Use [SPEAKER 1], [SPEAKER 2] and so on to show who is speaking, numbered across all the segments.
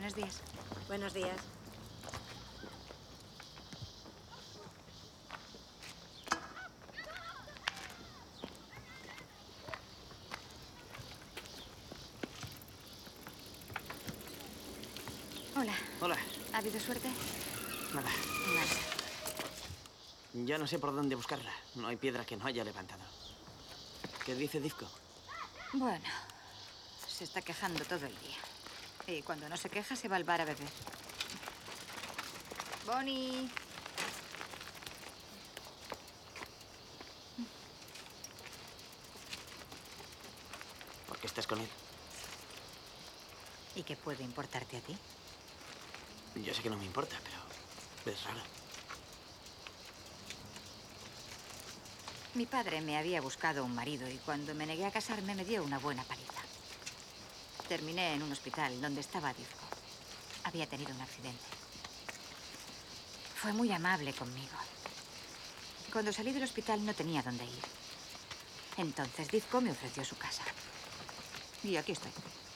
[SPEAKER 1] Buenos días.
[SPEAKER 2] Buenos días.
[SPEAKER 1] Hola.
[SPEAKER 3] Hola.
[SPEAKER 1] ¿Ha habido suerte?
[SPEAKER 3] Nada.
[SPEAKER 1] Nada.
[SPEAKER 3] Ya no sé por dónde buscarla. No hay piedra que no haya levantado. ¿Qué dice Divko?
[SPEAKER 1] Bueno, se está quejando todo el día. Y cuando no se queja, se va al bar a beber. Bonnie.
[SPEAKER 3] ¿Por qué estás con él?
[SPEAKER 1] ¿Y qué puede importarte a ti?
[SPEAKER 3] Yo sé que no me importa, pero es raro.
[SPEAKER 1] Mi padre me había buscado un marido y cuando me negué a casarme me dio una buena paliza. Terminé en un hospital donde estaba Divko. Había tenido un accidente. Fue muy amable conmigo. Cuando salí del hospital no tenía dónde ir. Entonces Divko me ofreció su casa. Y aquí estoy.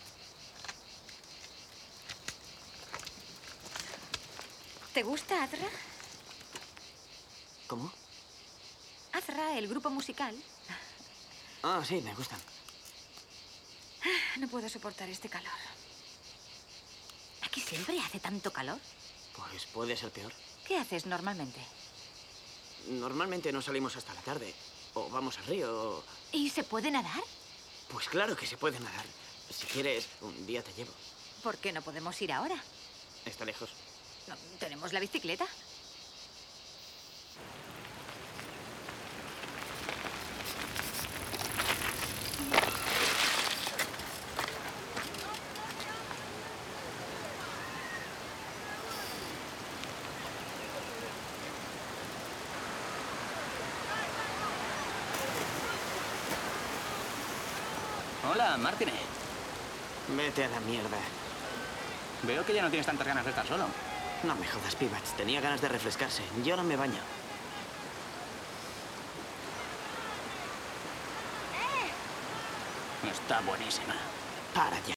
[SPEAKER 1] ¿Te gusta Azra?
[SPEAKER 3] ¿Cómo?
[SPEAKER 1] Azra, el grupo musical.
[SPEAKER 3] Ah, sí, me gustan.
[SPEAKER 1] No puedo soportar este calor. ¿Aquí siempre hace tanto calor?
[SPEAKER 3] Pues puede ser peor.
[SPEAKER 1] ¿Qué haces normalmente?
[SPEAKER 3] Normalmente no salimos hasta la tarde. O vamos al río, o...
[SPEAKER 1] ¿Y se puede nadar?
[SPEAKER 3] Pues claro que se puede nadar. Si quieres, un día te llevo.
[SPEAKER 1] ¿Por qué no podemos ir ahora?
[SPEAKER 3] Está lejos.
[SPEAKER 1] No, ¿tenemos la bicicleta?
[SPEAKER 4] Hola, Martínez.
[SPEAKER 3] Vete a la mierda.
[SPEAKER 4] Veo que ya no tienes tantas ganas de estar solo.
[SPEAKER 3] No me jodas, Pivats. Tenía ganas de refrescarse. Yo no me baño.
[SPEAKER 4] Está buenísima.
[SPEAKER 3] Para ya.